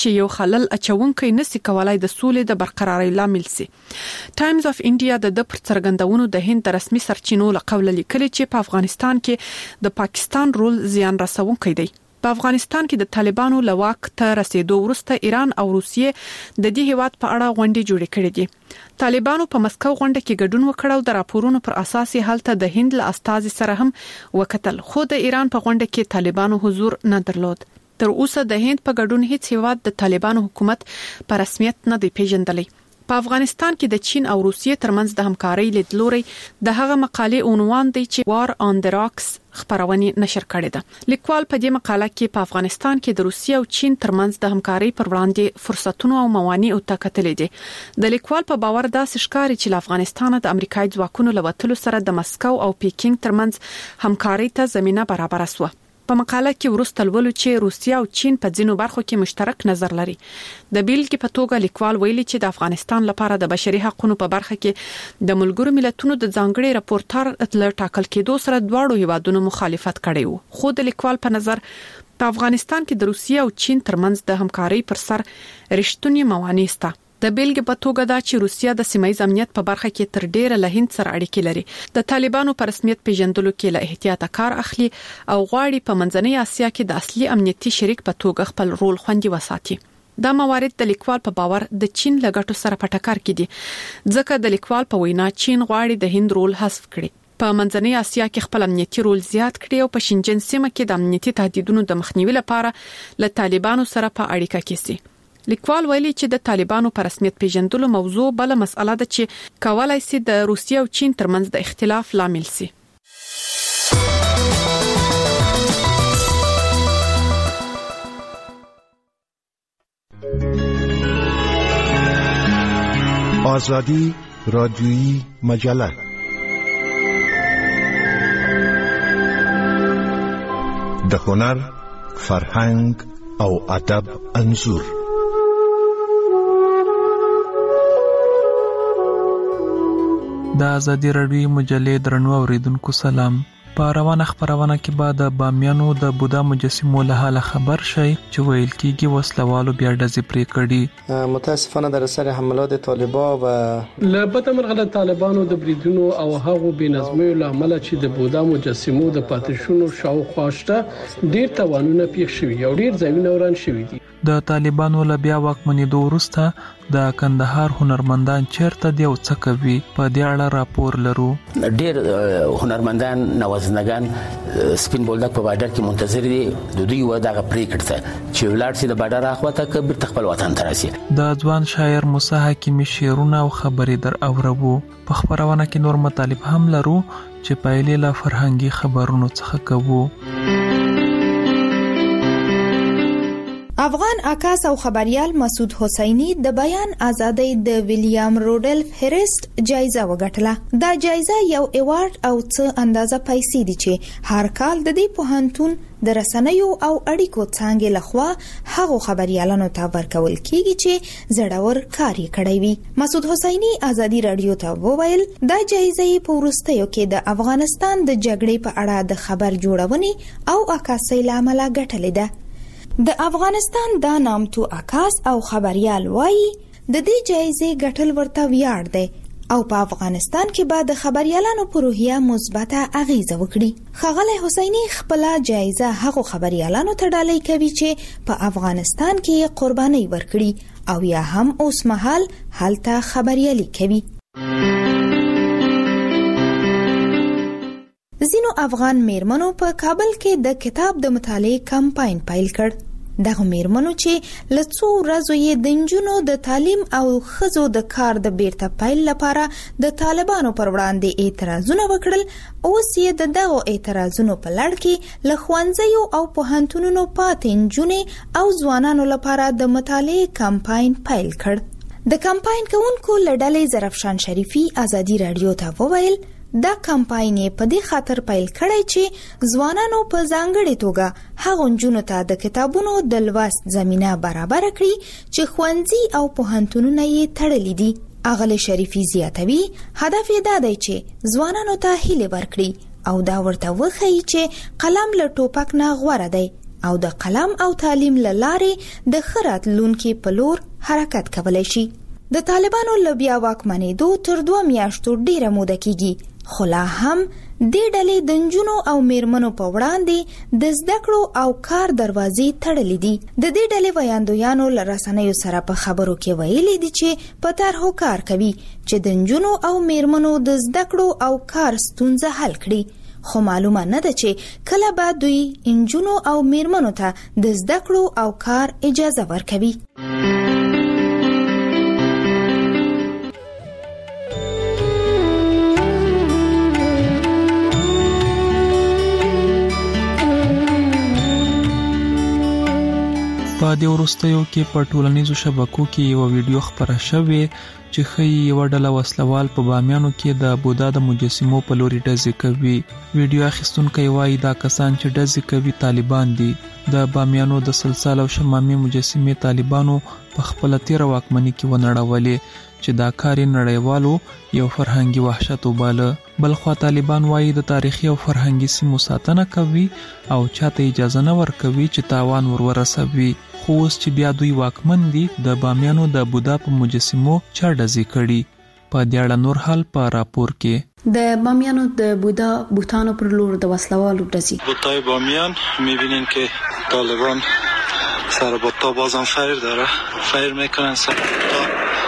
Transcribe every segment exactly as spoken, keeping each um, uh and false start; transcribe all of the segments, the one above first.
چې یو خلل اچونکي نسی کولای د سولې د برقرارۍ لامل سي. ټایمز اف انډیا د د پر څرګندونو د هند رسمي سرچینو لقول لیکلي چې په افغانستان کې د پاکستان رول زیان رسونکی دی. په افغانستان کې د طالبانو لواک ته رسیدو وروسته ایران او روسیې د دې هیواد په اړه غونډې جوړې کړې دي. طالبانو په مسکو غونډه کې ګډون وکړ او د راپورونو پر اساس هلته د هند له استازي سره هم وکتل، خو د ایران په غونډه کې طالبانو حضور نه درلود. تر اوسه د هند په ګډون هیڅ هیواد د طالبانو حکومت په رسمیت نه دی پیژندلی. په افغانستان کې د چین او روسیې ترمنځ د همکارۍ لیدلوري د هغه مقالې عنوان دی چې وار آن د راکس خبرونه نشر کړې ده. لیکوال په دې مقاله کې په افغانستان کې د روسیې او چین ترمنځ د همکارۍ پر وړاندې فرصتونو او موانع او تکتلې دي. د لیکوال په باور دا ښکاري چې له افغانستان د امریکایي ځواکونو لوتلو سره د مسکو او پیکینګ ترمنځ همکارۍ ته زمينه برابر شوه. په مقاله کې ورسته ولولو چې روسیا او چین په ځینو برخو کې مشترک نظر لري. د بیلګې په توګه لیکوال ویلي چې د افغانستان لپاره د بشري حقوقو په برخه کې د ملګرو ملتونو د ځانګړي راپورټر اتل ټاکل کېدو سره دواړو هیوادونو مخالفت کړی وو. خو د لیکوال په نظر په افغانستان کې د روسیا او چین ترمنځ د همکارۍ پر سر رښتونی موانع شته. د بیلګې په توګه دا چې روسیا د سیمایي امنیت په برخه کې تر ډیره له هند سره اړیکې لري. د طالبانو په رسمیت پیژندلو کې له احتیاط کار اخلي او غواړي په منځنۍ اسیا کې د اصلي امنیتي شریک په توګه خپل رول خوندي وساتي. دا موارد د لیکوال په باور د چین له ګټو سره په ټکر کې دي، ځکه د لیکوال په وینا چین غواړي د هند رول حذف کړي، په منځنۍ اسیا کې خپل امنیتي رول زیات کړي او په شینجن سیمه کې د امنیتي تهدیدونو د مخنیوي لپاره له طالبانو سره په اړیکه کې سي. لیکوال ویلي چې د طالبانو په رسمیت پیژندلو موضوع بل مسأله ده چې کولای شي د روسیې او چین ترمنځ د اختلاف لامل شي. آزادی رادیویی مجله د هنر، فرهنګ او ادب انځور. د ازادي راډیو مجلې درنو اوریدونکو سلام. په روانه خبرونه کې بعد د بامیانو د بودا مجسمو له حاله خبر شي چې ویل کېږي وسلوالو بیا ډزې پرې کړي. متاسفانه در اثر حملات طالبان و لبته مرغله طالبانو د بریدونو او هغو بنظمیو له امله چې د بودا مجسمو د پاتشونو شاوخوا شته ډیر توانونه پیښ شوي او ډیر ځایونه وران شوي دي. د طالبانو له بیا واکمنېدو وروسته د کندهار هنرمندان چیرته دی او څه کوي په دې اړه راپور لرو. ډیر هنرمندان نوازنګان سپین بولدک په بارډر کې منتظر دي د دوی و دغه پریکړه چې ولارسي د بارډر اخواته کبیر خپل وطن ته راسي. د ځوان شاعر موسی حکیمی شعرونه او خبرې در اورو. په خبرونه کې نور مطالب هم لرو چې پایلې له فرهنګي خبرونو څخه کوو. افغان عکاس او خبريال مسعود حسینی د بیان ازادۍ د ویلیام روډلف هریسټ جایزه وګټله. دا جایزه یو ایوارډ او څه اندازه پیسې دي چې هر کال د دې پوهنتون د رسنیو او اړیکو څانګې لخوا هغو خبريالانو ته ورکول کیږي چې زړور کار یې کړی وي. مسعود حسینی ازادي رادیو ته وویل دا جایزه په وروستیو کې د افغانستان د جګړې په اړه د خبر جوړونې او عکاسۍ لامل ګټلې ده. د افغانستان دا نامتو عکاس او خبريال وایي د دې جایزې ګټل ورته ویاړ دی او په افغانستان کې به د خبريالانو په روحیه مثبته اغیزه وکړي. ښاغلی حسینی خپل جایزه هغو خبريالانو ته ډالۍ کوي چې په افغانستان کې قرباني ورکړي او یا هم اوس مهال هلته خبريالي کوي. زینو افغان میرمنو په کابل کې د کتاب د مطالعې کمپاین پیل کړ. دغه میرمنو چې له څو ورځو یې د نجونو د تعلیم او ښځو د کار د بیرته پیل لپاره د طالبانو پر وړاندې اعتراضونه وکړل، اوس یې د دغو اعتراضونو په لړ کې له ښوونځیو او پوهنتونونو پاتې نجونې او ځوانانو لپاره د مطالعې کمپاین پیل کړ. د کمپاین کوونکو له ډلې زرفشان شریفي ازادي رادیو ته وویل دا کمپاین په دې خاطر پیل کړی چې ځوانانو په ځانګړې توګه هغو نجونو ته د کتابونو د لوست زمینه برابر کړي چې ښوونځي او پوهنتونونه یې تړلي دي. اغلی شریفي زیاتوي هدف یې دا دی چې ځوانانو ته هیله ورکړي او دا ورته وښیي چې قلم له ټوپک نه غوره دی او د قلم او تعلیم لارې د خراتلونکو په لور حرکت کولای شي. د طالبانو لبیا واکمنېدو تر دوه میاشتو ډیره موده کیږي، خو لا هم دې ډلې د نجونو او میرمنو په وړاندې د زده کړو او کار دروازې تړلې دي. د دې ډلې ویاندویانو له رسنیو سره په خبرو کې ویلي دي چې په طرحو کار کوي چې د نجونو او میرمنو د زده کړو او کار ستونزه حل کړي، خو معلومه نه ده چې کله به دوی نجونو او میرمنو ته د زده کړو او کار اجازه ورکوي. په دې وروستیو کې په ټولنیزو شبکو کې یو ویډیو خپره شوې چې ښیي یوه ډله وسلوال په بامیانو کې د بودا د مجسمو په لوري ډزې کوي. ویډیو اخیستونکی وایي دا کسان چې ډزې کوي طالبان دي. د بامیانو د سلسال او شمامي مجسمې طالبانو په خپله تیره واکمني کې ونړولې چې دا کار یې نړیوالو یو فرهنګي وحشت وباله. بلخوا طالبان وایي د تاریخي او فرهنګي سیمو ساتنه کوي او چاته اجازه نه ورکوي چې تاوان ورورسوي. خو اوس چې بیا دوی واکمن دي د بامیانو د بودا په مجسمو چا ډزې کړي. په دې اړه نور حال په راپور کې. د بامیانو د بودا بوتانو پر لور د وسلوالو ډزې. بوتای بامیان میبینین که طالبان سر بوتا بازم فایر داره، فایر میکنن سر بوتا.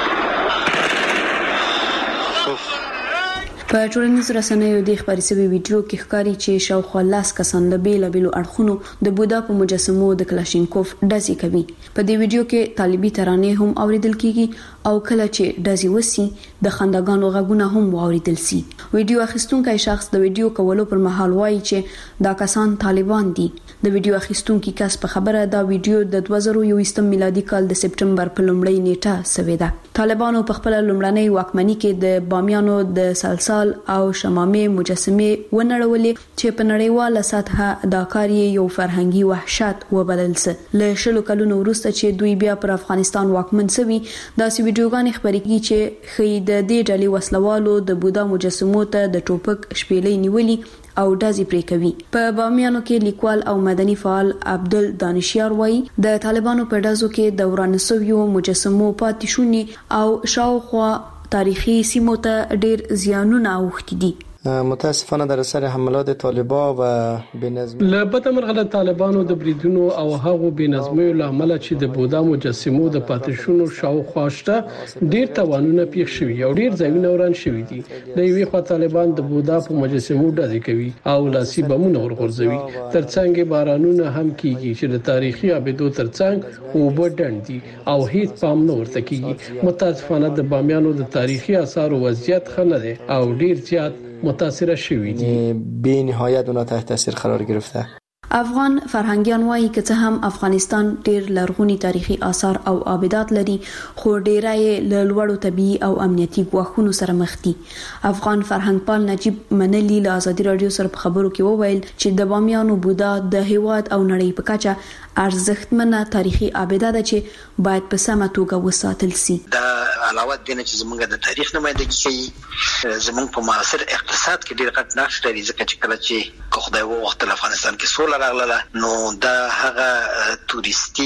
په ټولنیزو رسنیو د خبري سوي ویډیو کې ښکاري چې شاوخوا لاس کسان د بیلابیلو اړخونو د بودا په مجسمو د کلاشینکوف ډزې کوي. په دې ویډیو کې طالبي ترانې هم اوریدل کیږي او کله چې ډزې وسی د خندګانو غږونه هم واوریدل سي. ویډیو اخیستونکي شخص د ویډیو کولو پر مهال وایي چې دا کسان طالبان دي. د ویډیو اخیستونکي کس په خبره دا ویډیو د دوه زره یو میلادي کال د سپټمبر په لومړۍ نیټه سوي ده. طالبانو په خپل لومړنۍ واکمنۍ کې د بامیانو د سلسال او شمامي مجسمې ونړولې چې په نړیواله سطحه دا کار یو فرهنګي وحشت وبلل سه. له شلو کلونو وروسته چې دوی بیا پر افغانستان واکمن شوي، دا سی ویډیوګانې خبرې کوي چې خې د دې ډلې وسلوالو د بودا مجسمو ته د ټوپک شپېلې نیولي او ډزې پرې کوي. په بامیانو کې لیکوال او مدني فعال عبدل دانشیار وایي د طالبانو په ډزو کې د ورانسویو مجسمو پاتې شونې او شاوخوا تاریخي سیمو ته ډیر زیانونه اوښتي دي. متاسفانه در اثر حملات طالبان و بنظمی لبد مرغله طالبانو د بریدونو او هغو بنظمیو لامل چې د بودا مجسمو د پاتشونو شاوخوا شته ډیر توانونه پیښ شوي او ډیر ځایونه وران شوي دي. د یوې خوا طالبان د بودا په مجسمو ډزې کوي او لاسي بمونه ورغورځوي، ترڅنګ بارانونه هم کیږي چې د تاریخي ابدو ترڅنګ وبډن دي او هیڅ پام نه ورته کیږي. متاسفانه د بامیانو د تاریخي آثارو وضعیت ښه نه دی او ډیر زیات متاثر شوی دي. به نهایت اونا تحت تاثیر قرار گرفته. افغان فرهنګیان وایي چې څه هم افغانستان ډیر لرغوني تاریخي آثار او آبادات لري، خو ډیره یې له لوړو طبي او امنیتي ګواښونو سره مخ دي. افغان فرهنګپال نجیب منلی له ازادي رادیو سره په خبرو کې وویل چې د بامیانو بودا د هیواد او نړۍ په کچه ارزښتمنه تاریخي آباده ده چې باید په سمه توګه وساتل شي. دا علاوه د نه چې زموږ د تاریخ نمائندګي کوي، زموږ په معاصر اقتصاد کې ډیر غټ نقش لري، ځکه چې کله چې خدای وو وخت په افغانستان کې سوله راغله نو دا هغه توريستي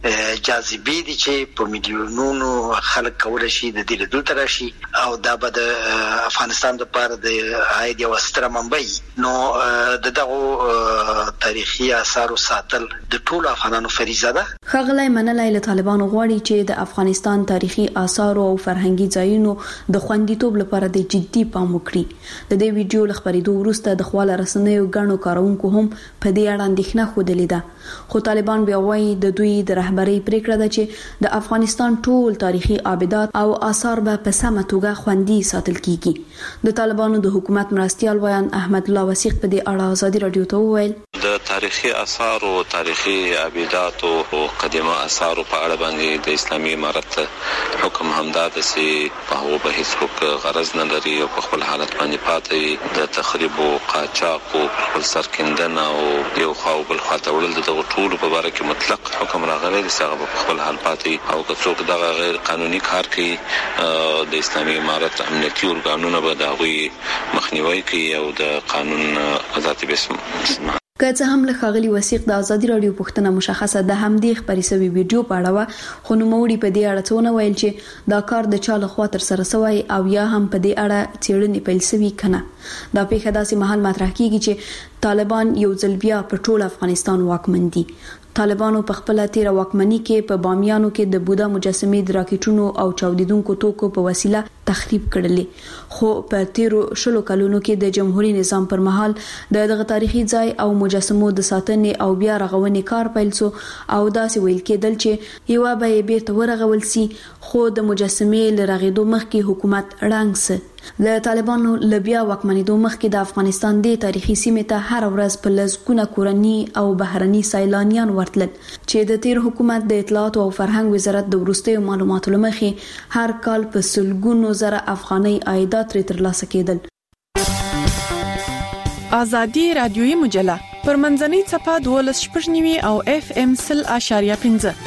جاذبې دي چې په میلیونونو خلک کولای شي د دې لیدو تر شي او دا به د افغانستان لپاره د عاید یو ستر منبع. نو د دغه تاریخي آثارو ساتل د ټولو افغانانو فریضه ده. خغلای منلای له طالبانو غواړي چې د افغانستان تاریخي آثار او فرهنګي ځایونو د خوندیتوب لپاره د جدي پام وکړي. د دې ویډیو لخبرېدو وروسته د خواله رسنیو غاڼو کارونکو هم په دې اړه اندېښنه خوده لیده، خو طالبان بیا وایي د دوی د رهبرۍ پریکړه ده چې د افغانستان ټول تاریخي آبادات او آثار به په سمه توګه خوندي ساتل کیږي. د طالبانو د حکومت مرستيال ویان احمد الله وسیق په دې اړه ازادي رادیو ته وویل د تاریخي آثار او تاریخي آبادات او قدیمه آثار په اړه باندې د اسلامي امارت حکم همدا ده چې په هغه به هیڅ غرض نه لري او په خپل حالت باندې پاتې د تخریب او قاچاق او خپل سرکندنه او یو خو بل خاطر ولل دغه ټول په اړه کې مطلق حکم راغلی دی چې هغه په خپل حال پاتې او که څوک دغه غیر قانوني کار کوي د اسلامي امارت امنیتي ارګانونه به د هغوی مخنیوي کوي او د قانون ذاتي بسم که څه هم له ښاغلي وثیق د ازادي راډیو پوښتنه مشخصه د همدې خبرې سوي ویډیو په اړه و، خو نوموړي په دې اړه څه ونه ویل چې دا کار د چا لخوا ترسره سوی او یا هم په دې اړه څېړنې پیل سوي که نه. دا پیښه داسې مهال مطرح کیږي چې طالبان یو ځل بیا په ټول افغانستان واکمن دي. طالبانو په خپل تیر واکمنۍ کې په بامیانو کې د بودا مجسمې د راکټونو او چاودیدونکو توکو په وسیله تخریب کړلې، خو په تیرو شلو کلونو کې د جمهوریت نظام پر مهال د دغه تاریخي ځای او مجسمو د ساتنې او بیا رغونې کار پیل سو او داسې ویل کېدل چې یو به یې بیرته ورغول سي، خو د مجسمې له رغېدو مخکې حکومت ړنګ سه. له طالبانو له بیا واکمنېدو مخکې د افغانستان د تاریخي سیمې ته هر ورځ په لسګونه کورني او بهرني سیلانیان ورتلل چې د تیر حکومت د اطلاعات او فرهنګ وزارت د وروستیو معلوماتو لمخې هر کال په سلګونو زره افغاني عایدات لري ترلاسه کېدل. ازادي رادیوي مجله پر منځنۍ صفحه دولس شپږ نیوي او اف ام سل اشاریه پنځه.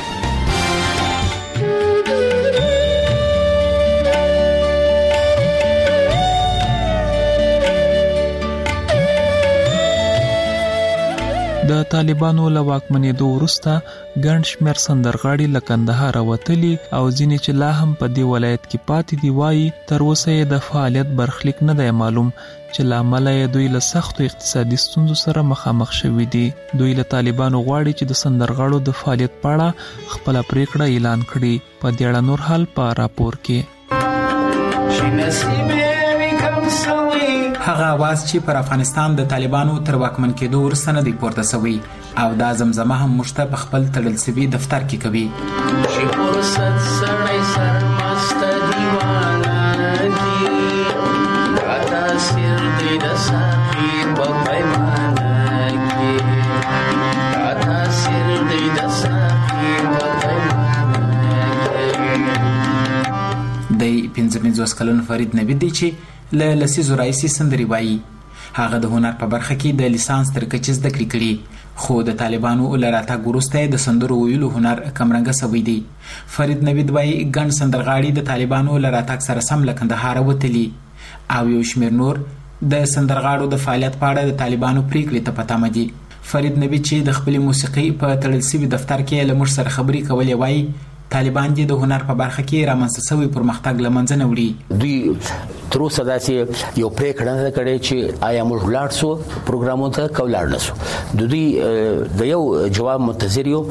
د طالبانو له واکمنېدو وروسته ګڼ شمېر سندرغاړي له کندهار وتلي او ځینې چې لا هم په دې ولایت کې پاتې دي وایي تر اوسه یې د فعالیت برخلیک نه دی معلوم چې له امله یې دوی له سختو اقتصادي ستونزو سره مخامخ شوي دي. دوی له طالبانو غواړي چې د سندرغاړو د فعالیت په اړه خپله پریکړه اعلان کړي. په دې اړه نور حال په راپور کې. هغه आवाज چې پر افغانستان د طالبانو تر واکمن کېدو وروسته نه دی پورته شوی او دا زمزمه هم موږ ته په خپل تړل شوي دفتر کې کوي. د پنځه پنځوس کلن فرید نوید دی چې له لسیزو راهیسې سندرې وایي. هغه د هنر په برخه کې د لیسانس تر کچې زده کړې کړي، خو د طالبانو له راتګ وروسته د سندرو ویلو هنر کمرنګه شوی دی. فرید نوید وایي ګڼ سندرغاړي د طالبانو له راتګ سره سم له کندهار وتلي او یو شمېر نور د سندرغاړو د فعالیت په اړه د طالبانو پریکړې ته په تمه دي. فرید نوید چې د خپلې موسیقۍ په تړل شوي دفتر کې له موږ سره خبرې کولې وایي طالبان دي د هنر په برخه کې رامنځته شوی پرمختګ له منځه نه وړي. دوی تر اوسه داسې یو پریکړه نه کړې چې آیا موږ لاړ شو پروګرامونو ته که لاړ نه شو. د دوی د یو جواب منتظر یو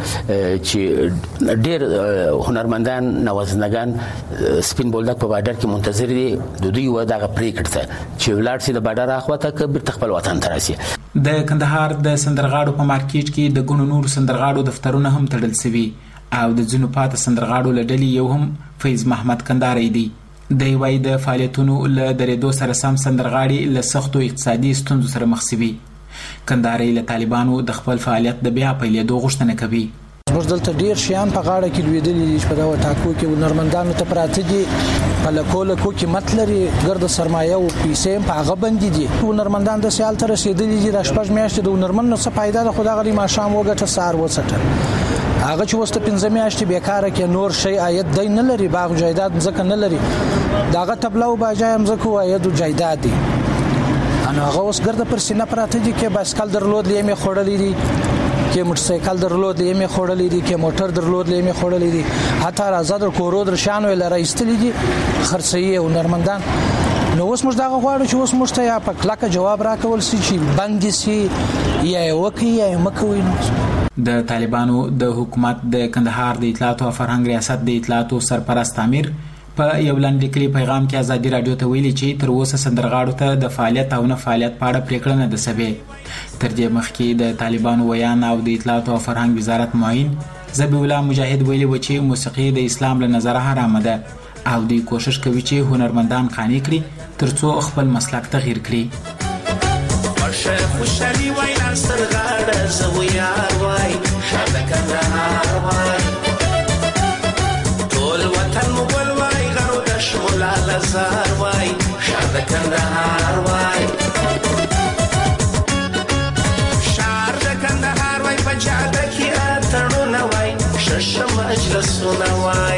چې ډېر هنرمندان نوازنګان سپین بولدک په بارډر کې منتظر دي د دوی و دغه پریکړه ته چې ولاړ شي د بارډر اخواته که بیرته خپل وطن ته راشي. د کندهار د سندرغاړو په مارکیټ کې د ګڼو نورو سندرغاړو دفترونه هم تړل شوي او د ځینو پاته سندرغاړو له ډلې یو هم فیض محمد کندهاری دی. دی وایي د فعالیتونو له درېدو سره سم سندرغاړي له سختو اقتصادي ستونزو سره مخ شوي. کندهاری له طالبانو د خپل فعالیت د بیا پیلېدو غوښتنه کوي. موږ دلته ډیر شیان په غاړه کې لویدلي دي چې په دغه ټاکو کې هنرمندانو ته پراته دي، په لکو لکو کې مت لري، ګرد سرمایه او پیسې په هغه باندې دي. هنرمندان د سیال تر رسیدلي دي. د شپږ میاشتې د هنرمند نو څه فائدہ ده، خو دغه ماښام وګټه سهار وڅټل. هغه چې وسته پنځه میاشتې بیکاره کې نور شی عاید دی نه لري، باغ جایداد ځکه نه لري، داغه تبلو باجای هم ځکه عاید او جایداد دی. انا هغه اوس ګرد پر سینه پراته دي کې بایسکل درلود لیمه خړلې دي، کې موټرسایکل درلود لیمه خړلې دي، کې موټر درلود لیمه خړلې دي، حتی راځه در کورو در شانو لره ایستلې دي خرڅي او نرمندان. نو اوس موږ دغه غواړو چې اوس موږ ته یا په کلکه جواب راکول سي چې بند سي یا وکي یا مکوي. د طالبانو د حکومت د کندهار د اطلاعات او فرهنګ ریاست د اطلاعات سرپرست امیر په یو لاندې کلی پیغام کې ازادي رادیو ته ویلي چې تر اوسه سندرغاړو ته د فعالیت او نه فعالیت په اړه پریکړه نه ده شوې. تر دې مخکې د طالبانو ویان او د اطلاعات او فرهنګ وزارت معین ذبیح الله مجاهد ویلي و چې موسیقي د اسلام له نظره حرامه ده او دوی کوشش کوي چې هنرمندان قانع کړي ترڅو خپل مسلک تغییر کړي. خوشالي وای ناستر غاړه زو یار وای شاده کندهار وای ټول وطن مغول وای غرو د شمولا لزار وای شاده کندهار وای شار د کندهار وای په جاده کې اتړونه وای شش مجلسونه وای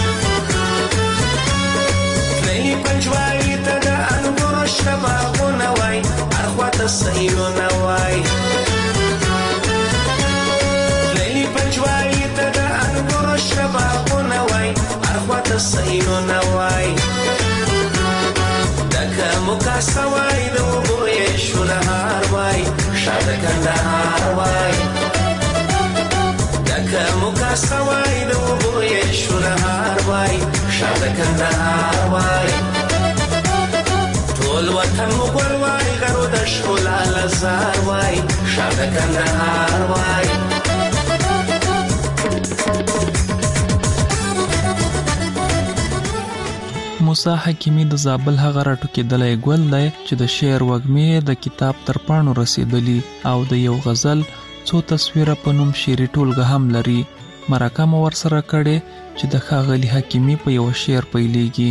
نه پنځوالي ته د انګورو شبابونه وای اخوات سیرونه وای رسینو نوای دکه مکا سوای دو بوی شنهار وای شاد کندهار وای دکه مکا سوای دو بوی شنهار وای شاد کندهار وای ټول وطن مغول وای غرو د شولا لزار وای شاد کندهار وای موسی حکیمی د زابل هغه راټوکېدلی ګل دی چې د شعر وږمې د کتاب تر پاڼو رسېدلی او د یو غزل څو تصویره په نوم شعري ټولګه هم لري. مرکه مو ورسره کړې چې د ښاغلي حکیمي په یو شعر پیلېږي.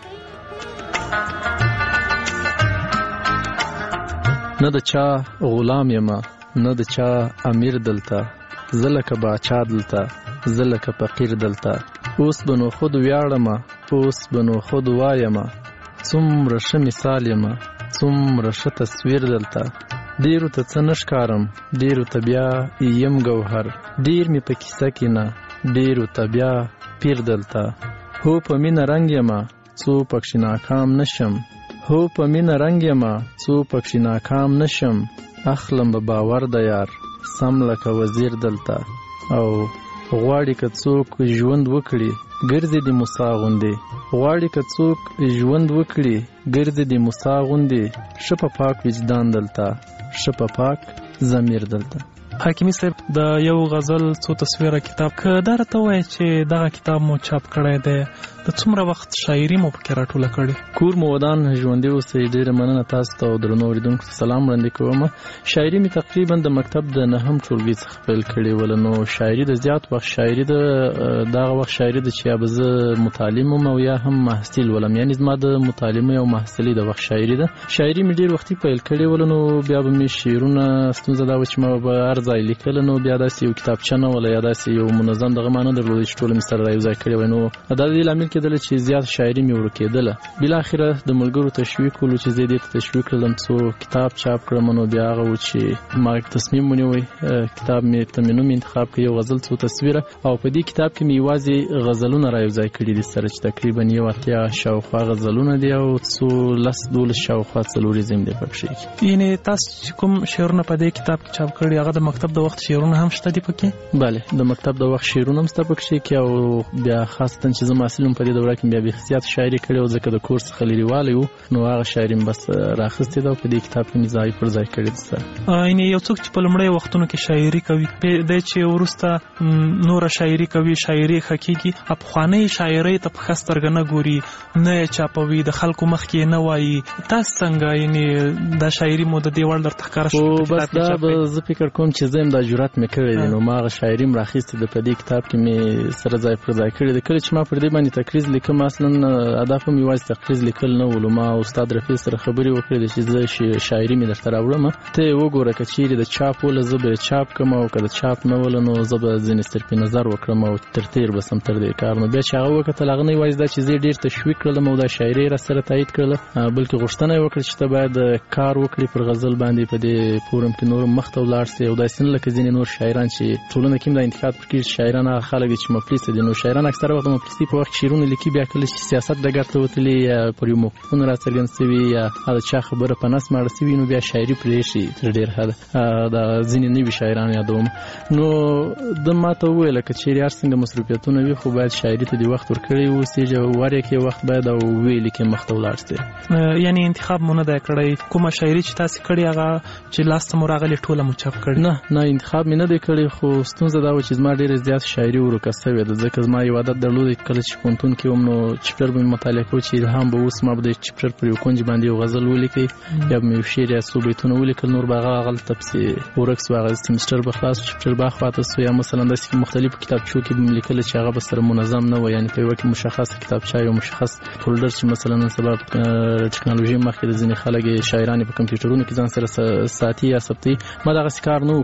نه د چا غلام یمه نه د چا امیر دلته زه لکه باچا دلته زه لکه فقیر دلته اوس به نو خود ویاړمه اوس به نو خود وایمه څومره ښه مثال یمه څومره ښه تصویر دلته ډېرو ته څه نه ښکارم ډېرو ته بیا یم ګوهر ډېر مې په کیسه کې نه ډېرو ته بیا پیر دلته هو په مینه رنګ یمه څو پکښې ناکام نشم هو په مینه رنګ یمه څو پکښې ناکام نشم اخلم به باور د یار سم لکه وزیر دلته او غواړي که څوک ژوند وکړي ګرځي د موسی غوندې غواړي که څوک ژوند وکړي ګرځي د موسی غوندې ښه په پاک وجدان دلته ښه په پاک ضمیر دلته. حکیمي صاحب د یو غزل څو تصویره کتاب که دا راته ووایي چې دغه کتاب مو چاپ کړی دی د څومره وخت شاعري مو پکې راټوله کړې؟ کور مو ودان ژوندي اوسئ. ډېره مننه تاسو ته او درنو اورېدونکو ته سلام وړاندې کوم. شاعري مې تقریبا د مکتب د نهم ټولګي څخه پیل کړې وله نو شاعري د زیات وخت شاعري د دغه وخت شاعري د چې یا به زه متعلم وم او یا هم محصل ولم یعنې زما د متعلمۍ او محصلۍ د وخت شاعري ده. شاعري مې ډېر وختي پیل کړې وله نو بیا به مې شعرونه ستونزه دا وه چې ما به هر ځای لیکله نو بیا داسې یو کتابچه نه وله یا داسې یو منظم دغه ما نه درلودی چې ټوله مې سره رایوځای کړې وای نو دا د دې لامل کېدله چې زیات شاعري مې ورکېدله. بالاخره د ملګرو تشویق ولو چې زه دې ته تشویق کړم څو کتاب چاپ کړم نو بیا هغه و چې ما تصمیم ونیوی کتاب مې ته مې نوم انتخاب کړ یو غزل څو تصویره او په دې کتاب کې مې یوازې غزلونه رایوځای کړي دي سره چې تقریبا یو اتیا شاوخوا غزلونه دي او څو لس دولس شاوخوا څلوریزم دی پکښې. یعنې تاسو چې کوم شعرونه په دې کتاب کې چاپ کړي هغه د مکتب د وخت شعرونه هم شته دي پکې؟ بله د مکتب د وخت شعرونه هم شته پکښې کې او بیا خاصتا چې زه محصل وم په دې دوره کې بیا بیا زیات شاعري کړې او ځکه د کور څخه لرې والی وو نو هغه شاعري مې بس راخیستې ده او په دې کتاب کې مې ځای پر ځای کړې ده سره. یعنې یو څوک چې په لومړیو وختونو کې شاعري کوي دی چې وروسته نوره شاعري کوي شاعري ښه کېږي پخوانۍ شاعرۍ ته په ښه سترګه نه ګوري نه یې چاپوي د خلکو مخکې یې نه وایي تاسو څنګه یعنې دا شاعري مو د دې وړ درته ښکاره شوه؟ بس دا به زه فکر کوم چې زه یم دا جرأت مې کړی دی نو ما هغه شاعري م راخیستې ده په دې کتاب کې مې سره ځای پر ځای کړې ده. کله چې ما پر دې باندې تقریض لیکم اصلا هدف هم یوازې تقریض لیکل نه ولو ما استاد رفیع سره خبرې وکړې چې زه شاعري مې درته راوړم ته یې وګوره که چیرې د چاپ وله زه به یې چاپ کړم او که د چاپ نه وله نو زه به ځینې صرفي نظر وکړم او تر تېر به سم تر دې کار نو بیا چې هغه وکتل هغه نه یوازې دا چې زه یې ډېر تشویق کړلم او دا شاعري یې راسره تایید کړله بلکې غوښتنه یې وکړه چې ته باید کار وکړې پر غزل باندې په دې فورم کې نور مخ ته ولاړ سې او داسې نه لکه ځینې نور شاعران چې ټولنه کې هم دا انتقاد پر کېږي چې شاعران هغه خلک دي چې مفلسه دي نو شاعران اکثره وخت د مفلسي په وخت شعرونه لیکي بیا کله چې سیاست ډګر ته وتلي یا پر یو موقفونه راڅرګند سوي یا د چا خبره په نس ماړه سوي نو بیا شاعري پرېښي تر ډېر حده د ځینې نوي شاعران یادوم نو ده ما ته وویله که چیرې هر څنګه مصروفیتونه وي خو باید شاعري ته دې وخت ورکړی اوسېږي ور یې کې وخت باید او ویې لیکې مخ ته ولاړ سې. یعنې انتخاب مو نه دی کړی کومه شاعري چې تاسې کړې هغه چې لاس ته مو راغلې ټوله مو چاپ کړې؟ نه نه انتخاب مې نه دی کړی خو ستونزه دا وه چې زما ډېره زیات شاعري ورکه سوې ده ځکه زما یو عادت درلودی کله چې پوهنتون کې وم نو چپټر به مې مطالعه کوو چې الهام به اوس ما به د چپټر پر یو کونج باندې یو غزل ولیکئ یا به مې یو شعر یا څو بیتونه ولیکل نور به هغه هغلته پسې ورک سو هغه سیمسټر به خلاص چپټر به خواته سو یا مثلا داسې مختلفو کتابچو کې به مې لیکله چې هغه به سره منظم نه وه یعنې په یوه کې مشخصه کتابچه یو مشخص فولډر چې مثلا نن سبا ټکنالوژي مخکې د ځینې خلک شاعران په کمپیوټرونو کې ځان سره ساتي یا ثبتوي ما دغسې کار نه و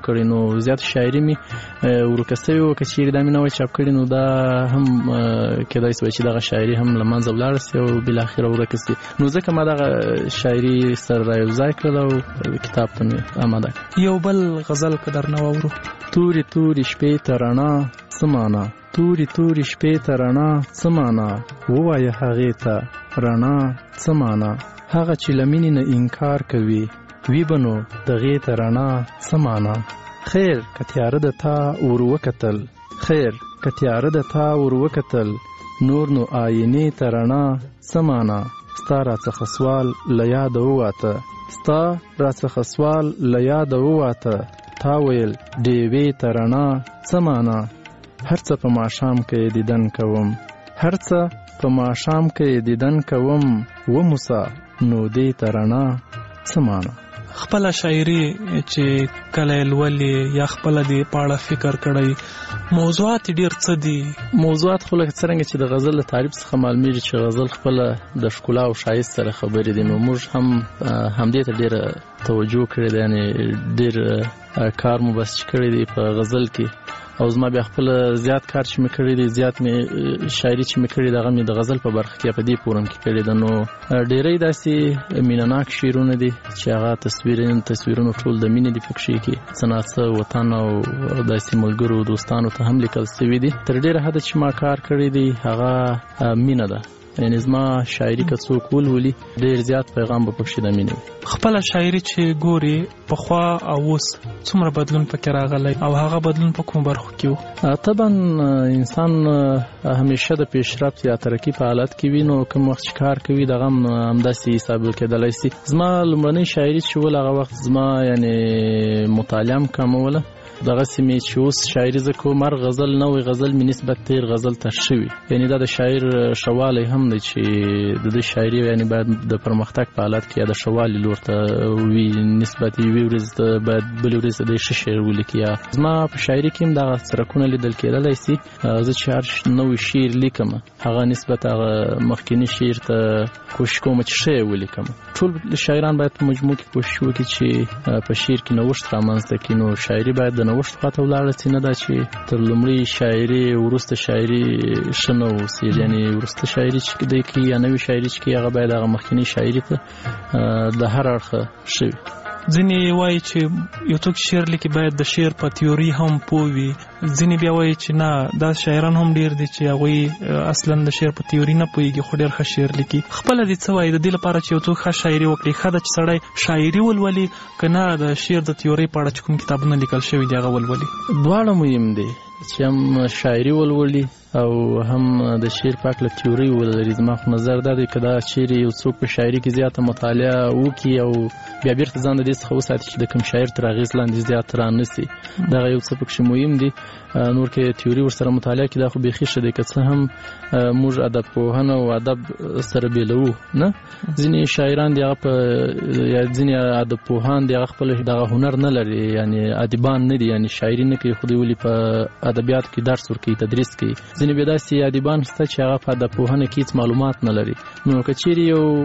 کړی نو زیات شاعري می ورکسوي او کچیر د مینه وای چاپ کړی نو دا هم کېدای شي چې دغه شاعري هم لمنځه ولاړ شي او بل اخر ورکسي نو ځکه ما دغه شاعري سره یو ځای کړل او کتاب ته مې آماده یو بل غزل قدر نه وورو توري توري شپې ترانه سمانا توري توري شپې ترانه سمانا ووایه هغې ته رڼا سمانا هغه چې لمینې نه انکار کوي وی بنو دغې ته رڼا سمانا خیر که تیاره د تا ور وکتل خیر که تیاره د تا ور وکتل نور نو آینې ته رڼا سمانا ستا راڅخه سوال له یاده وواته ستا راڅخه سوال له یاده وواته تا ویل ډیوې ته رڼا سمانا هر څه په ماښام کې دیدن کوم هر څه په ماښام کې دیدن کوم و موسی نو دې ته رڼا سمانا خپل شاعري چې کله لولې یا خپل دی پاړه فکر کړی موضوعات ډیر څه دي موضوعات خو لکه څنګه چې د غزل تعریف څخه معلومیږي چې غزل خپل د ښکلا او ښایست سره خبرې دي نو موږ هم همدې ته ډیر توجه کړی دی یعنی ډیر کار مو بس کړی دی په غزل کې او زما بیا خپل زیات کار چې مې کړی دی زیات مې شاعري چې مې کړی دی هغه مې د غزل په برخه کې په دې پورم کې کړی ده نو ډیری داسې مینهناک شعرونه دي چې هغه تصویرونه تصویرونه ټول د مینې دي پکې کې څه ناڅه وطن او داسې ملګرو دوستانو ته هم لیکل شوي دي تر ډیره حده چې ما کار کړی دی هغه مینه ده یعنی زما شاعري که څوک ولولي ډیر زیات پیغام به پکې د مینې خپل شاعري چې ګوري پخوا او اوس څومره بدلون پکې راغلی او هغه بدلون په کوم برخو کې و طبعا انسان همیشه د پیشرفت یا ترقی په حالت کې وي نو کوم وخت چې کار کوي دغه همداسې حساب کېدلی شي زما لومړنۍ شاعري چې ول هغه وخت زما یعنی مطالعه هم کموله دغه سیمه چې اوس شاعري زکو مر غزل نوې غزل می نسبت تیر غزل ته شوی یعنی دا د شاعر شواله هم دی چې د شاعري یعنی باید د پرمختګ په حالت کې د شواله لور ته وی نسبت وی ورز ته باید بل ورز د شعر ولیکیا زما په شاعري کې دغه سرکونه لیدل کېدلای شي زه چې هر نوې شعر لیکم هغه نسبت هغه مخکینی شعر ته کوشش کوم چې شعر ولیکم ټول شاعران باید په مجموع کې کوشش وکړي چې په شعر کې نوښت رامنځته کړي نو شاعري باید د نوښت خاطر ولاړه چې نه دا چې تر لومړی شاعري ورسته شاعري شنو سي یعنی ورسته شاعري چې د کی یا نوې شاعري چې هغه باید هغه مخکینی شاعري ته د هر اړخ شي ځینې وایي چې یو څوک شعر لیکي باید د شعر په تیوري هم پوه وي ځینې بیا وایي چې نه دا شاعران هم ډیر دي چې هغوی اصلا د شعر په تیوري نه پوهېږي خو ډېر ښه شعر لیکي خپله دې څه وایي د دې لپاره چې یو څوک ښه شاعري وکړي ښه ده چې سړی شاعري ولولي که نه د شعر د تیورۍ په اړه چې کوم کتابونه لیکل شوي دي هغه ولولي دواړه مهم دي چې هم شاعري ولولي او هم د شعر په اړه تیوري ولري زما په نظر دا دی که دا شعر یو څوک په شاعري کې زیاته مطالعه وکړي او بیا بیرته ځان د دې څخه وساتي چې د کوم شاعر تر اغېز لاندې زیات رانسي دغه یو څه پکې مهم دي نور کې تیوري ورسره مطالعه کې دا خو بیخي ښه دی که څه هم موږ ادب پوهنه او ادب سره بیلوو نه ځینې شاعران دي هغه په یا ځینې ادب پوهان دي هغه خپل دغه هنر نه لري یعنی ادیبان نه دي یعنی شاعري نه کوي خو دوی ولې په ادبیاتو کې درس ورکوي تدریس کوي ځینې بیا داسې ادیبان شته چې هغه په ادب پوهنه کې هېڅ معلومات نه لري نو که چیرې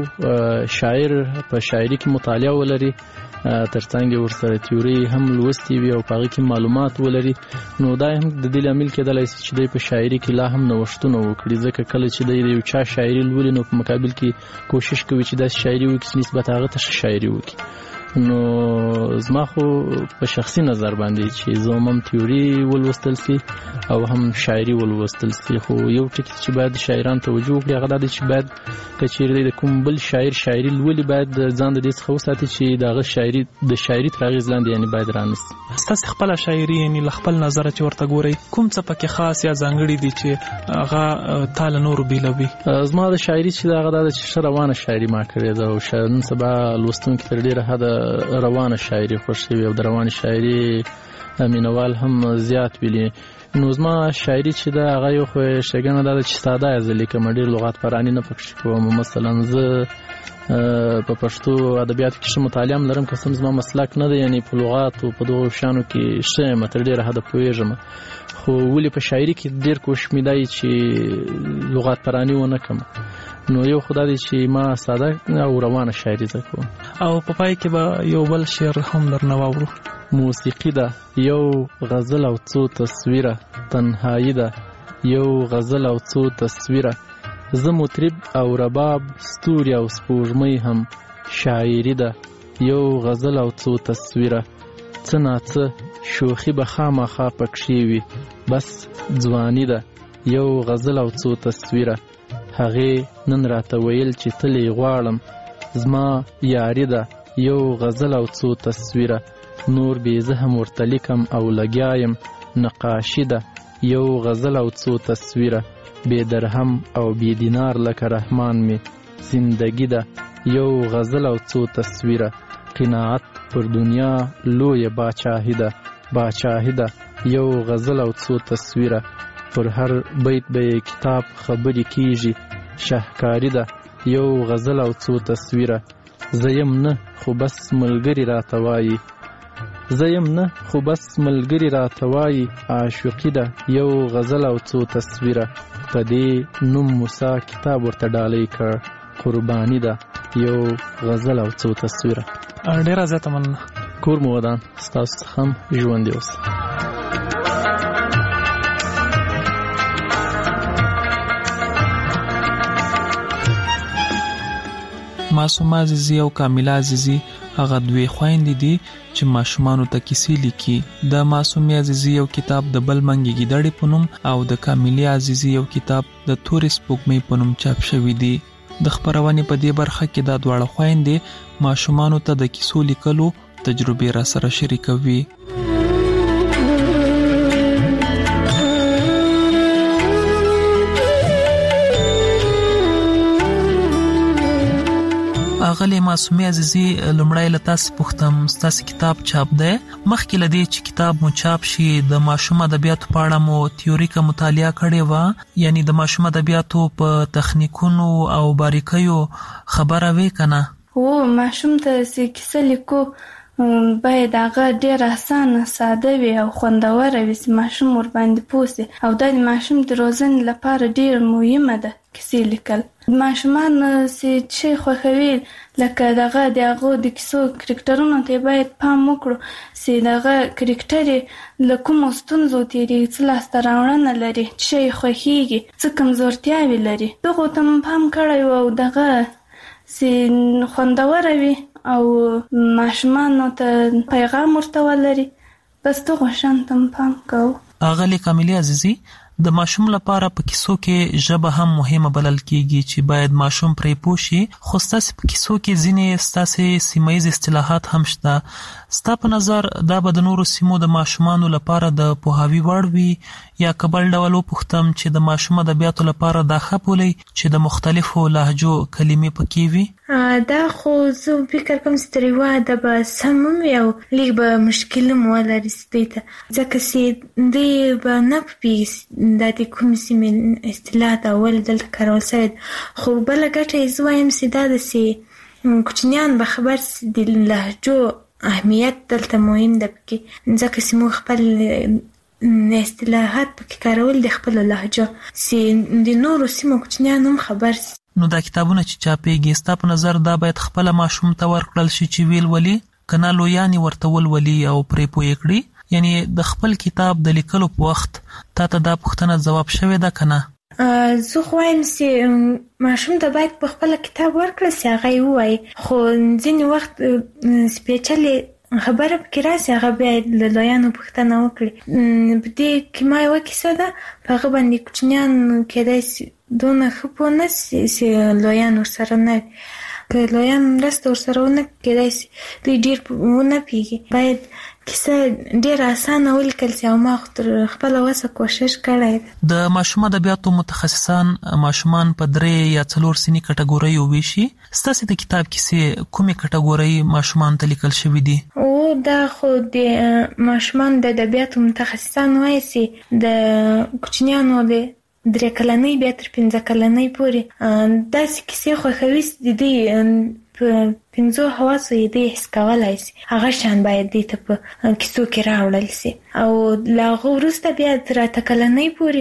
یو شاعر په شاعري کې مطالعه ولري ترڅنګ ورسره تیوري هم لوستي وي او په هغه کې معلومات ولري نو دا هم د دې لامل کېدلی شي چې دی په شاعري کې لا هم نوښتونه وکړي ځکه کله چې دی د یو چا شاعري لولي نو په مقابل کې کوشش کوي چې داسې شاعري وکړي چې نسبت هغه ته ښه شاعري وکړي نو زما خو په شخصي نظر باندې چې زه هم تیوري ولوستل سي او هم شاعري ولوستل سي خو یو ټکي چې باید شاعران توجه وکړي هغه دا دی چې باید که چیرې د کوم بل شاعر شاعري لولي باید ځان د دې څخه وساتي چې د هغه شاعري د شاعري تر اغېز لاندې یعنې باید رانیسي ستاسې خپله شاعري یعنې له خپل نظره چې ورته ګورئ کوم څه پکې خاص یا ځانګړي دي چې هغه تا له نورو بیلوي زما د شاعري چې د هغه دا ده چې ښه روانه شاعري ما کړې ده او نن سبا لوستونکي تر ډېره حده روانه شاعري خوښوي او د روانې شاعري مینوال هم زیات ویلي نو زما شاعري چې ده هغه یو خو ښېګڼه دا ده چې ساده یې زه لیکم ډېر لغات پراني نه پکې کوم مثلا زه په پښتو ادبیاتو کې ښه مطالعه هم لرم که څه زما مسلک نه دی یعنې په لغاتو په دغو شیانو کې ښه یم تر ډېره حده پوهېږم خو ولې په شاعري کې ډېر کوشش مې دی چې لغات پراني ونه کړم نو یو خدای دې چې ما ساده او روانه شاعري زده کوم. او په پای کې به یو بل شعر هم درنه واورو. موسیقي ده یو غزل او څو تصویره، تنهایی ده یو غزل او څو تصویره، زه مطرب او رباب ستوري او سپوږمۍ هم، شاعري ده یو غزل او څو تصویره، څه ناڅه شوخي به خامخا پکښې وي، بس ځواني ده یو غزل او څو تصویره، هغې نن راته ویل چې تلې غواړم، زما یاري ده یو غزل او څو تصویره، نور بې زه هم ورته لیکم او لګیا یم، نقاشي ده یو غزل او څو تصویره، بې درهم او بې دینار لکه رحمان می، زندگی ده یو غزل او څو تصویره، قناعت پر دنیا لویه باچاهي ده، باچاهي ده یو غزل او څو تصویره، پر هر بیت به کتاب خبرې کیږي، شهکاری ده یو غزل او څو تصویره، زه یم نه خو بس ملګري راته وایي، زه یم نه خو بس ملګري راته وایي، عاشقي ده یو غزل او څو تصویره، په دې نوم موسی کتاب ورته ډالۍ کړ، قرباني ده یو غزل او څو تصویره. ډیره زیاته مننه. کور مو ودان، ستاسو څخه هم ژوندي اوسئ. معصومه عزیزي او کامله عزیزي هغه دوی خويندې دي چې ماشومانو ته کیسې لیکي. د معصومه عزیزي یو کتاب د بل منګي ګیدړې په نوم او د کامله عزیزي یو کتاب د تورې سپوږمۍ په نوم چاپ شوی دی. د خبرونې په دې برخه کې دا دواړه خويندې ماشومانو ته د کیسو لیکلو تجربې را سره شریکوي. اغلی معصومه عزیزي لمړی له تاسو پوښتم ستاسو کتاب چاپ دی. مخکې له دې چې کتاب مو چاپ شي د ماشوم ادبیاتو په اړه مو تیوریکه مطالعه کړې وه، یعنی د ماشوم ادبیاتو په تخنیکونو او باریکیو خبره وې که نه؟ او ماشوم ته چې کیسه لیکو باید هغه ډېر اسانه ساده وي او خوندوره وي چې ماشوم ورباندې پوه سي، او دا د ماشوم د روزنې لپاره ډېر مهمه ده کیسې لیکل. ماشومان چې چې خوښوي لکه دغه د هغو د کیسو کرکټرونو ته باید پام وکړو چې دغه کرکټر یې له کومو ستونزو تېرېږي، څه لاسته راوړنه لري، څه یې خوښېږي، څه کمزورتیاوې لري، دغو ته م پام کړی و او دغه چې خوندوره وي او ماشومانو ته پیغام ورته ولري، بس دغو شیانو ته م پام کوو. اغلی کاملې عزیزي د ماشوم لپاره په کیسو کې ژبه هم مهمه بلل کیږي چې باید ماشوم پرې پوه شي، خو ستاسې په کیسو کې ځینې ستاسې سیمه ییز اصطلاحات هم شته. ستا په نظر دا به د نورو سیمو د ماشومانو لپاره د پوهاوي وړ وي یا که بل ډول وپوښتم چې د ماشوم ادبیاتو لپاره دا ښه بولئ چې د مختلفو لهجو کلمې پکې وي؟ دا خو زه فکر کوم چې تر یوه حده به سم هم وي او لږ به مشکل هم ولري دوی ته، ځکه چې دوی به نه پوهېږي دا د کومې سیمې اصطلاح ده ولې دلته کارول شوې ده. خو بله ګټه یې زه وایم چې دا ده چې کوچنیان به خبر سي د لهجو اهمیت دلته مهم ده پکې، ځکه چې موږ خپل اصطلاحات پکې کارول د خپلو لهجو چې د نورو سیمو کوچنیان هم خبر سي. نو دا کتابونه چې چاپېږي ستا په نظر دا باید خپله ماشوم ته ورکړل شي چې ویل ولي، که نه لویان یې ورته ولولي او پرې پوه کړي؟ یعنی د خپل کتاب د لیکلو په وخت تا ته دا پوښتنه ځواب شوې ده که نه؟ زه خو وایم چې ماشوم ته باید په خپله کتاب ورکړل سي، هغه یې ووایي، خو ځینې وخت سپېڅلې خبره پکې راسي هغه باید له لویانو پوښتنه وکړي. په دې کې ما یوه کیسه ده، په هغه باندې کوچنیان کیدای سي دونه ښه پوه نه سي چې لویان ورسره نه وي، که لویان مرسته ورسره ونه کیدای سي دوی ډېر ونه پوهېږي. باید کیسه ډېره اسانه ولیکل سي او ما خو تر خپله وسه کوشش کړی ده. د ماشوم ادبیاتو متخصصان ماشومان په درې یا څلور سني کټګوریو ویشي. ستاسې د کتاب کیسې کومې کټګورۍ ماشومانو ته لیکل شوي دي؟ او دا خو د ماشومان د ادبیاتو متخصصان وایي چې د کوچنیانو د درې کلنۍ بیا تر پنځه کلنۍ پورې داسې کیسې خوښوي چې د دوی په پنځو حواسو یې دوی حس کولی سي، هغه شیان باید دوی ته په کیسو کې راوړل سي، او له هغه وروسته بیا تر اته کلنۍ پورې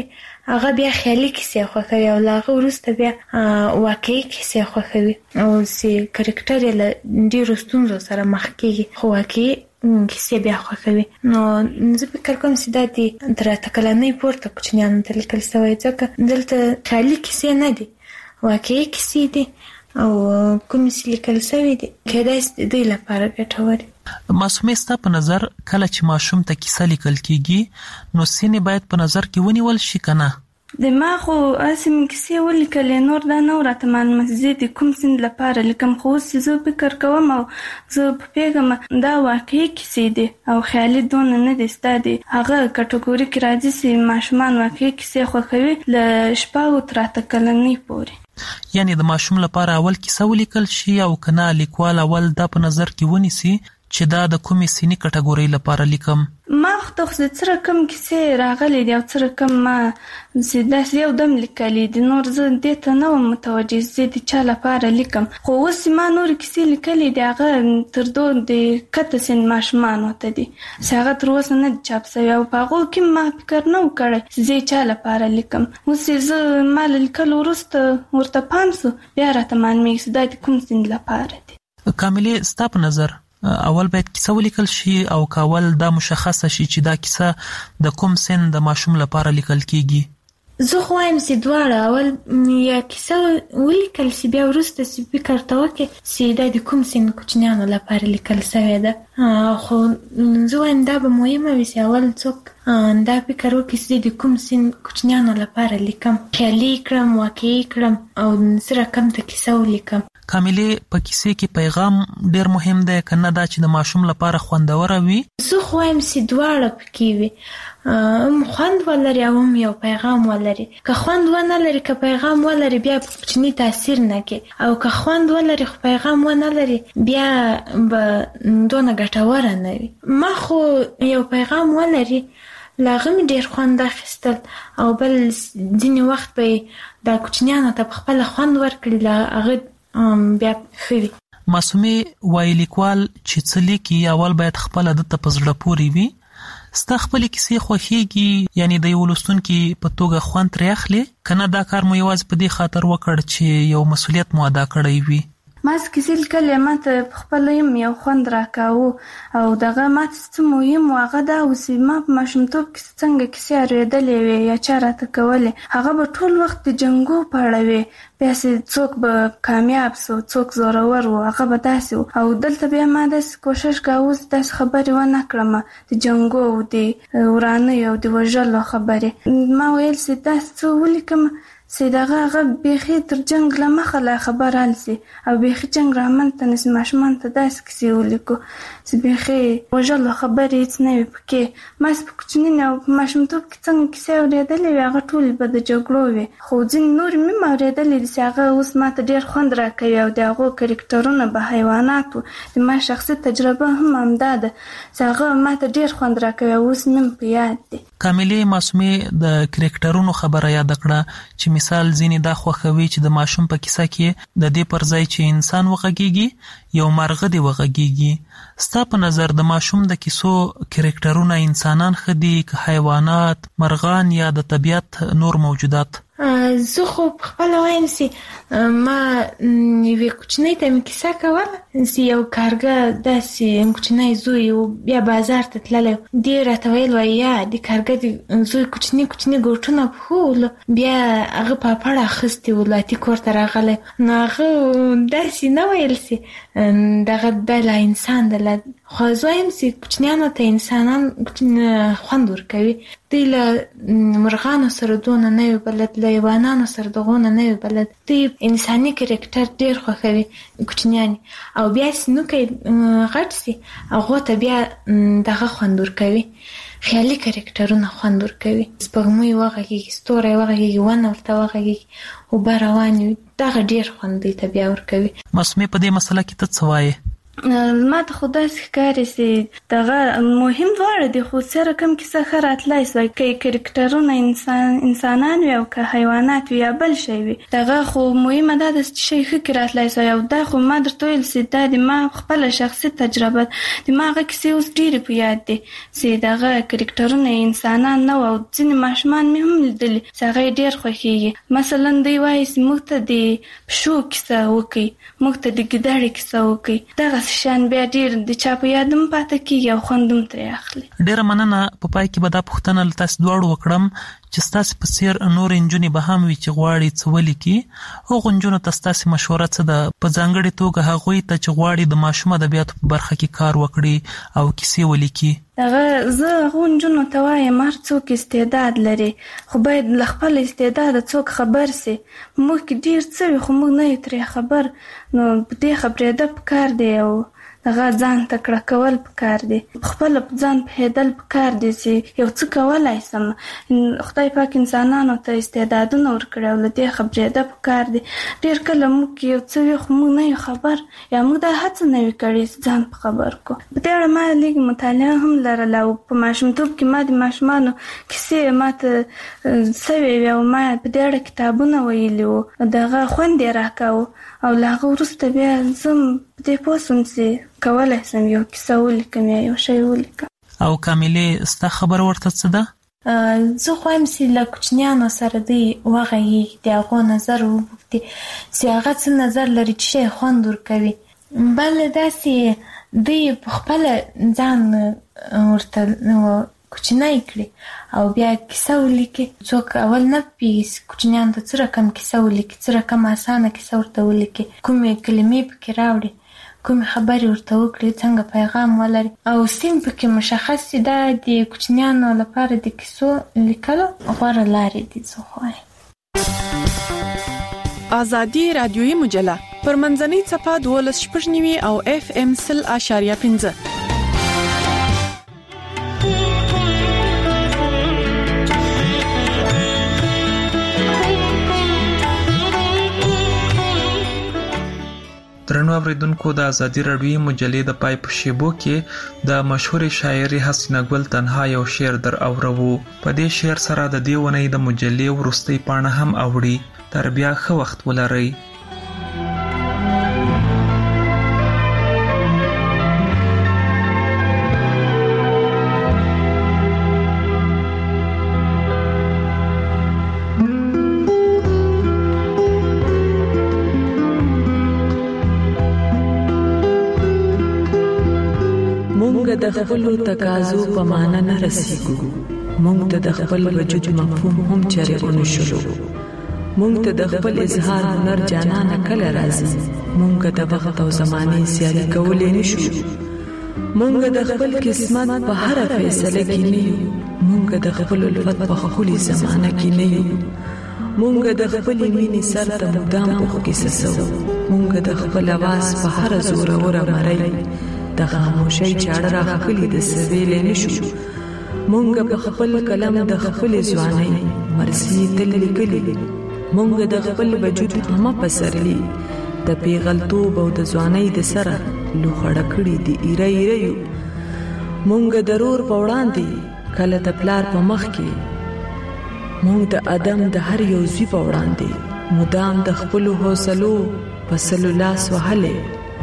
هغه بیا خیالي کیسې خوښوي او له هغه وروسته بیا واقعي کیسې خوښوي او چې کرکټر یې له ډېرو ستونزو سره مخ کېږي خو واقعي کیسې بیا خوښوي. نو زه فکر کوم چې دا د تر اته کلنۍ پورته کوچنیانو ته لیکل شوی ځکه دلته خیالي کیسې نه دي، واقعي کیسې دي او کوم چې لیکل شوی دي کېدای شي د دوی لپاره ګټور وي. معصومې ستا په نظر کله چې ماشوم ته کیسه لیکل کېږي نو سینې باید په نظر کې ونیول شي که نه؟ د ما خو اسې مې کیسې ولیکلې، نور دا نه راته معلومه زه د کوم سین لپاره لیکم، خو اوس زه فکر کوم او زه پوهېږم دا واقعي کیسې دي او خیالي دونه نه دي. ستا د هغه کټګوري کې راځي چې ماشومان واقعي کیسې خوښوي له شپږو تر اته کلنۍ پورې. یعنی د ماشوم لپاره اول کیسه ولیکل شي او که نه لیکوال اول دا په نظر کې ونیسي چې دا د کومې سینې کټګورۍ لپاره لیکم؟ ما خو څه څه رقم کیسې راغلي دي او څه رقم ما چې داسې یو دم لیکلي دي، نور زه دې ته نه وم متوجه زه د چا لپاره لیکم. خو اوس ما نورې کیسې لیکلي دي هغه تر دو د کته سن ماشومانو ته دي چې هغه تر اوسه نه دي چاپ شوي او په هغو کې ما فکر نه و کړی چې زه یې چا لپاره لیکم. اوس زه ما له لیکلو وروسته ورته پام سو بیا راته معلومېږي چې دا د کوم سن لپاره دي. کاملې ستا په نظر اول باید کیسه ولیکل شي او کاول دا مشخصه شي چې دا کیسه د کوم سن د ماشوم لپاره لیکل کیږي؟ زه خو وایم چې دواړه اول یا کیسه ولیکل شي بیا وروسته چې فکر ته وکړي چې دا د کوم سن کوچنیانو لپاره لیکل شوې ده. خو زه وایم دا به مهمه وي چې اول څوک دا فکر وکړي چې د کوم سن کوچنیانو لپاره لیکم، خیالي کړم، واقعي کړم او څه رقم ته کیسه ولیکم. کاملې په کیسې کې پیغام ډیر مهم دی که نه دا چې د ماشوم لپاره خوندوره وي؟ زه خو وایم چې دواړه پکې وي، هم خوند ولري او هم یو پیغام ولري. که خوند ونه لري که پیغام ولري بیا کوچني تاثیر نه کوي او که خوند ولري خو پیغام ونه لري بیا به دونه ګټوره نه وي. ما خو یو پیغام ولري له هغه مې ډېر خوند اخیستل او بل ځینې وخت به دا کوچنیانو ته په خپله خوند ورکړي له هغه بیا ښه وي. معصومې وایي لیکوال چې څه لیکي اول باید خپله ده ته په زړه پورې وي. ستا خپلې کیسې خوښېږي یعنی د یو لوستونکي په توګه خوند ترې اخلي که نه دا کار مو یوازې په دې خاطر وکړ چې یو مسؤلیت مو ادا کړی وي؟ ما چې کیسې لیکلې ما ته پخپله یم یو خوند راکاوه او دغه ما ته څه مهم و هغه دا و چې ما په ماشومتوب کې څنګه کیسې اورېدلې وې یا چا راته کولې هغه به ټول وخت د جنګو په اړه وې، بیا چې څوک به کامیاب سو څوک زورور و هغه به داسې و. او دلته بیا ما داسې کوشش کوه اوس داسې خبرې ونه کړم د جنګو او د ورانیو او د وژلو خبرې. ما ویل چې داسې څه ولیکم چې دغه هغه بیخي تر جنګ له مخه لا خبر حل سي او بیخي جنګ رامنځته نه سي، ماشومان ته داسې کیسې ولیکو چې بیخي وژلو خبرې هېڅ نه وي پکې. ما چې په کوچني او په ماشومتوب کې څنګه کیسې اورېدلې وې هغه ټولې به د جګړو وې، خو ځینې نورې مې هم اورېدلې دي چې هغه اوس ما ته ډېر خوند راکوي او د هغو کرکټرونه به حیوانات وو. د ما شخصي تجربه هم همدا ده چې هغه ما ته ډېر خوند راکوي او اوس مې هم په یاد دي. کاملې معصومې د کرکټرونو خبره یاد کړه چې مثال ځینې دا خوښوي چې د ماشوم په کیسه کې د دې پر ځای چې انسان وغږیږي یو مرغه دی وغږیږي. ستا په نظر د ماشوم د کیسو کرکټرونه انسانان ښه دي که حیوانات، مرغان یا د طبیعت نور موجودات؟ زه خو په خپله وایم چې ما یوې کوچنۍ ته مې کیسه کوله چې یو کارګه داسې کوچنی زوی و بیا بازار ته تللی و، دې راته ویل وایي یا د کارګه د زوی کوچني کوچني ګوټونه پښو ولو بیا هغه پاپړ اخیستی و لاتي کور ته راغلی نو هغه داسې نه ویل چې دغه دا لا انسان ده. خو زه وایم چې کوچنیانو ته انسانان خوند ورکوي، دوی له مرغانو سره دونه نه وي بلد، له حیوانانو سره دغونه نه وي بلد، دوی انساني کرکټر ډېر خوښوي کوچنیان او بیا چې نوکی غټ سي هغو ته بیا دغه خوند ورکوي، خیالي کرکټرونه خوند ورکوي. سپوږمۍ وغږېږي، ستوری وغږېږي، ونه ورته وغږېږي، اوبه روانې وي، دغه ډېر خوند دوی ته بیا ورکوي. معصومې په دې مسله کې ته څه وایې؟ ما ته خدای ښکاري چې دغه مهم دواړه دي، خو سره کم کیسه ښه راتلی سوی که کرکټرونه انسان انسانان وي او که حیوانات وي یا بل شی وي، دغه خو مهمه دا ده چې شی ښه کې راتلی سوی. او دا خو ما درته ویل چې دا د ما خپله شخصي تجربه د ما هغه کیسې اوس ډېرې په یاد دي چې دغه کرکټرونه انسانان نه وو او ځینې ماشومان مې هم لیدلي چې هغه یې ډېر خوښېږي. مثلا دوی وایي چې موږ ته د پشو کیسه وکړي، موږ ته د ګیدړې کیسه وکړي، دغه شان بیا ډېر د چا په یاد هم پاتې کېږي او خوند هم ترې اخلي. ډېره مننه. په پای کې به دا پوښتنه له تاسو دواړو وکړم چې ستاسې په څېر نورې نجونې به هم وي چې غواړي څه ولیکي، هغو نجونو ته ستاسې مشوره څه ده؟ په ځانګړې توګه هغوی ته چې غواړي د ماشوم ادبیاتو په برخه کې کار وکړي او کیسې ولیکي. دغه زه هغو نجونو ته وایم هر څوک استعداد لري، خو باید له خپل استعداده څوک خبر سي. موږ کې ډېر څه وي خو موږ نه یو ترې خبر، نو په دې خبرېده پکار دی او هغه ځان ته کړه کول پکار دی، خپله په ځان پوهېدل پکار دی چې یو څه کولی سم. خدای پاک انسانانو ته استعدادونه ورکړي او له دې خبرېده پکار دی. ډېر کله موږ کې یو څه وي خو موږ نه یو خبر، یا موږ دا هڅه نه وي کړې چې ځان په خبر کړو. په دې اړه ما لږ مطالعه هم لرله او په ماشومتوب کې ما د ماشومانو کیسې ما ته سوې وې او ما په دې اړه کتابونه ویلي وو، دغه خوند یې راکاوه او له هغه وروسته بیا زه په دې پوه سوم چې کولی سم یو کیسه ولیکم یا یو شی ولیکم. او کاملې ستا خبر ورته څه ده؟ زه خوایم چې له کوچنیانو سره دوی وغږېږي، د هغو نظر وپوښتي چې هغه څه نظر لري چې شی خوند ورکوي. بل داسې دوی په خپله ځان ورته کوچنی کړي او بیا کیسه ولیکي. څوک اول نه پوهېږي کوچنیانو ته څه رقم کیسه ولیکي، څه رقم اسانه کیسه ورته ولیکي، کومې کلمې پکې راوړي، کومې خبرې ورته وکړي، څنګه پیغام ولري او سیم پکې مشخص شي. دا د کوچنیانو لپاره د کیسو لیکلو غوره لارې دي. زه خوایم آزادي رادیویي مجله پر منځنۍ څپه دولس شپږ نوي او اف ام سل اشاریه پنځه. درنو اوریدونکو، د آزادي رادیویي مجلې د پای په شیبو کې د مشهور شاعرې حسینه ګل تنها یو شعر در اورو. په دې شعر سره د دې ونې د مجلې وروستۍ پاڼه هم اوړي. تر بیا ښه وخت ولرئ. د خپل تقاضو په معنا نه رسیږو، مونږ ته د خپل وجود مفهوم هم چرې ونشلو، مونږ ته د خپل اظهار هنر جانانه کله راځي، مونږ د وخت او زمانې سیالي کولې نشو، مونږ د خپل قسمت په هر فیصله کې نه یو، مونږ د خپل الفت په خولي زمانه کې نه یو، مونږ د خپل مینې سر ته مدام په کیسه سو، مونږ د خپل आवाज په هر زور اور مړی د خاموشۍ چاړه راخلي د سویلې نشو، مونږ په خپل کلم د خپل ځوانۍ مرسي تل لیکلي، مونږ د خپل وجود هم پسرلی د پیغلتوب او د ځوانۍ د سره لوخړه کړي دی ایره ایره یو، مونږ ضرور په وړاندې کله د پلار په مخ کې، مونږ د ادم د هر یو زوی په وړاندې مدام د خپل حوصلو په سلو لاس وهلې،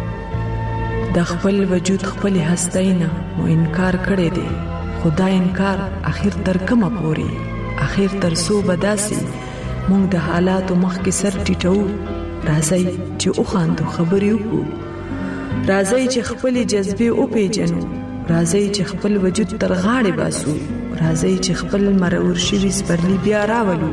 د خپل وجود خپل هستینا مو انکار کړی دی، خدا انکار اخر تر کومه پوري، اخر تر سو بداسي مونږ د حالاتو مخ کې سر ټیټو، راځي چې او خاندو خبرې وکړو، راځي چې خپل جذبه او پیجنو، راځي چې خپل وجود تر غاړې باسو، راځي چې خپل مرور شوي سپرلی بیا راولو،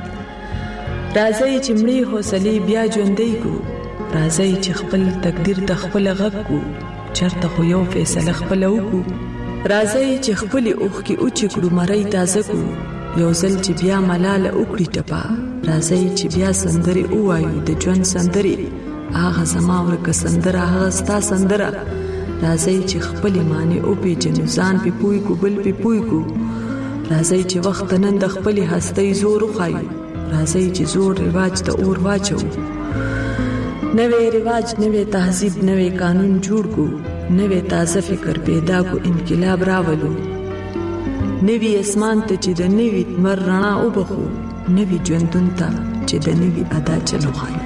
راځي چې مړی حوصله بیا ژوندۍ کو، راځي چې خپل تقدیر ته خپل غږ کو، چرته خو یو فیصله خپل وکړو، راځي چې خپل اوخ کې اوچ کړو مړی تازه کو، یو ځل چې بیا ملاله وکړي ټپا، راځي چې بیا سندري وایو د ژوند سندري، هغه زما ورکه سندره هغه ستا سندره، راځي چې خپل معنی او پیجنو ځان په پوي کو بل په پوي کو، راځي چې وخت نن د خپل هستۍ زور خایو، راځي چې زور رواج ته اور واچو، نوې رواج نوې تهذیب نوې قانون جوړ کو نوې تازه فکر پیدا کو انقلاب راولو نوې اسمان ته چې د نوې مر رڼا وبخو نوې ژوندون ته چې د نوې ادا چلو خالو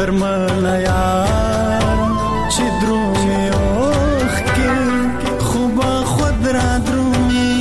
غرمل یار چې درومي اوخ کې خوبه خود را درومي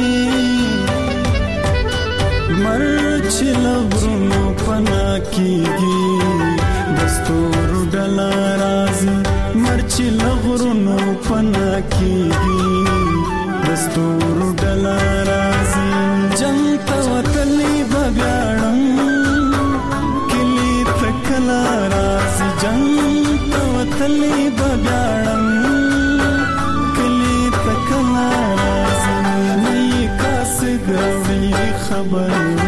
مر چې لغرونو پنا کیږي دستور ډلا رازي مر چې لغرونو پنا کیږي دستور ډلا رازي جنت وتلی بغاړم کلی تکلا رازي جنت وتلی بغاړم کلی تکلا رازي نه کاس غوي خبر